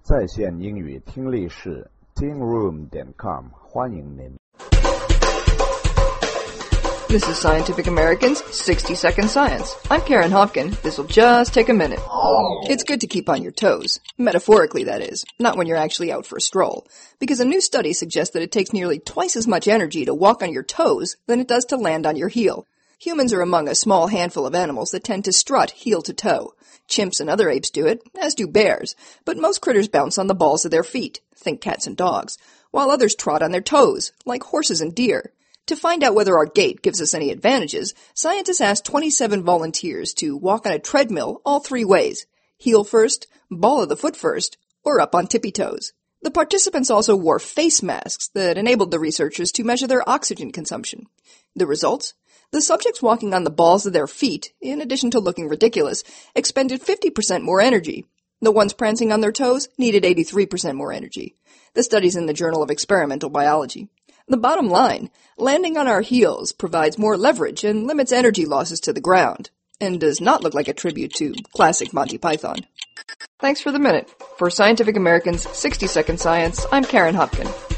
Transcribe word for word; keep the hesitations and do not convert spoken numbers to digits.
在线英语听力室 ting room dot com 欢迎您。 This is Scientific American's sixty second Science. I'm Karen Hopkin. This'll just take a minute. It's good to keep on your toes. Metaphorically, that is. Not when you're actually out for a stroll. Because a new study suggests that it takes nearly twice as much energy to walk on your toes than it does to land on your heel. Humans are among a small handful of animals that tend to strut heel to toe. Chimps and other apes do it, as do bears, but most critters bounce on the balls of their feet, think cats and dogs, while others trot on their toes, like horses and deer. To find out whether our gait gives us any advantages, scientists asked twenty-seven volunteers to walk on a treadmill all three ways: heel first, ball of the foot first, or up on tippy toes. The participants also wore face masks that enabled the researchers to measure their oxygen consumption. The results? The subjects walking on the balls of their feet, in addition to looking ridiculous, expended fifty percent more energy. The ones prancing on their toes needed eighty-three percent more energy. The study's in the Journal of Experimental Biology. The bottom line, landing on our heels provides more leverage and limits energy losses to the ground, and does not look like a tribute to classic Monty Python. Thanks for the minute. For Scientific American's sixty second Science, I'm Karen Hopkin.